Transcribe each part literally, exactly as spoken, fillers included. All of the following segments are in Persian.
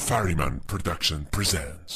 Ferryman Production presents.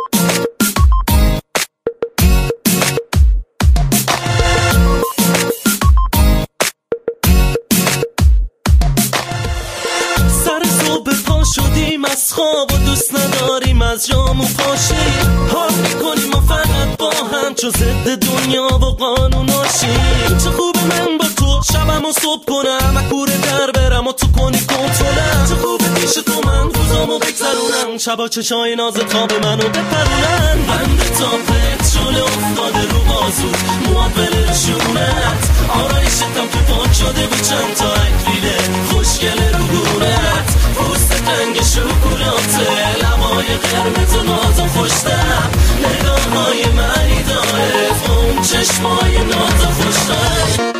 سر صبح پا شدیم از خواب و دوست نداریم از جامو پاشی. حال میکنیم و فقط با هم چو ضد دنیا و قانوناشیم. چه خوبه من با تو شبم و صبح کنم اکوره در برم و تو کنی کنترلم. چه خوبه پیش تو من روزامو بگذرونم شبا چشای ناز تاب منو بپرونن. بند تا پترول افتاده رو بازو مواد بره شونت آرایشتم که پاک شده به چند تا اکلیله خوشگله رو گونت پوست رنگ شکلاته لبای قرمز و نازم خوشتم نگاه های منی داره اون چشمای نازم خوشتم.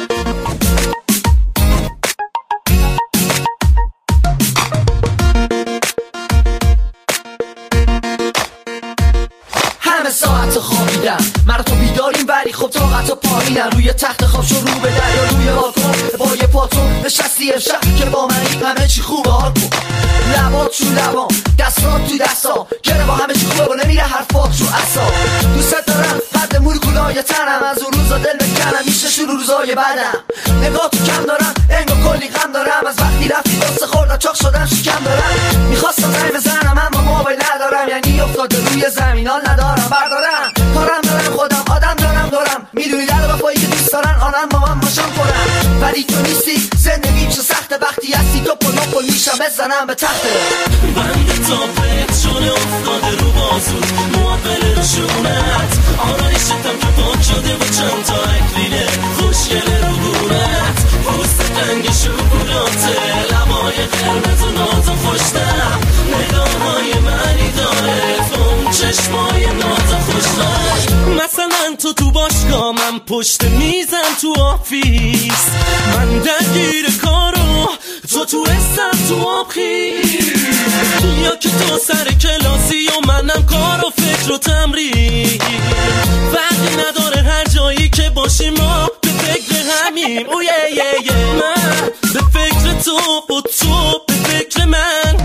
همه ساعت خوابیدم مرا تو بیداریم ولی خب طاقت و پایینم. روی تخت خواب شو رو به دریا روی بالکن با یه پاتو نشستی امشب که با منی همه چی خوبه. حال کن لبات تو لبام دستات تو دستا گره با همه چی خوبه و نمیره حرفات تو اصلا. دوست دارم حد مولکولای تنم از اون روزا دل بکنم میشه شروع روزای بعدم. نگاه تو کم دارم انگار کلی غم دارم از وقتی رفتی دست خوردم چاق شدم شکم دارم. میخواستم زنگ بزنم اما موبایل ندارم یعنی افتاده روی زمین حال ندارم بردارم کارم دارم خودم آدم دارم دارم میدونی در وفایی که دوست دارن آنم با من باشم خورم ولی تو نیستی زندگیم چه سخته وقتی هستی تو پل پل میشم بزنم به تخته. بند تا پترول افتاده رو بازو مواد بره رو شونت آرایشتم که پاک شده با چند تا اکلیله خوشگله رو گونت پوست رنگ شکلاته لبای قرمز و نازم خوشتم نگاه های منی داره اون چشمای نازم خوشتم. مثلا تو تو باشگاه من پشت میزم تو آفیس من درگیر کارو تو تو استم تو آبخیز یا که تو سر کلاسی و منم کار و فکر و تمرین فرقی نداره هر جایی که باشیم ما به فکر همیم. اوه یه یه یه من به فکر تو و تو به فکر من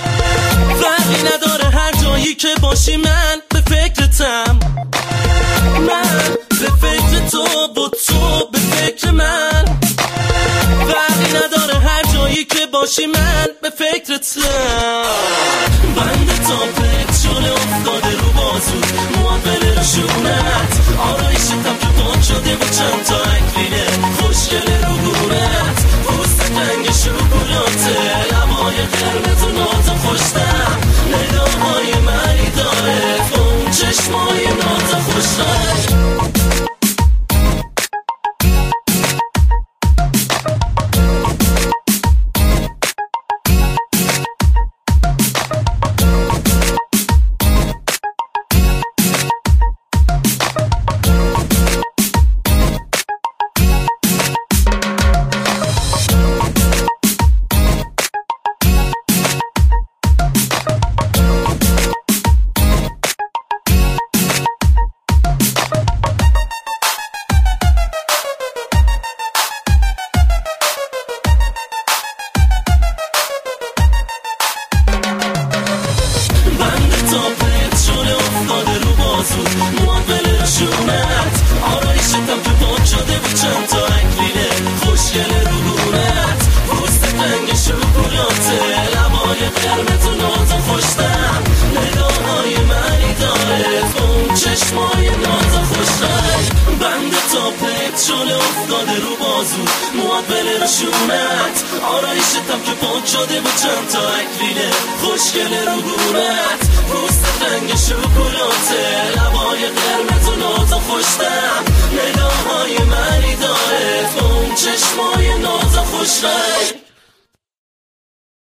فرقی نداره هر جایی که باشی من به فکرتم. من به فکر تو و تو به فکر من فرقی نداره هر جایی که باشی من به فکرتم. بند تا پترول افتاده رو بازو مواد بره رو شونت آرایشتم که پاک شده با چند تا اکلیله خوشگله رو گونت پوست رنگ شکلاته لبای قرمز و نازم خوشتم نگاه های منی داره اون چشمای نازم خوشتم. مواد بره رو شونت آرایشتم که پاک شده به چند تا اکلیله خوشگله رو گونت پوست رنگ شکلاته لبای قرمز و نازم خوشتم نگاه های منی داره اون چشمای نازم خوشتم. بند تا پترول افتاده رو بازو مواد بره رو شونت آرایشتم که پاک شده به چند تا اکلیله خوشگله رو گونت پوست رنگ شکلاته لبای قرمز و نازم خوشتم نگاه های منی داره اون چشمای نازم خوشتم.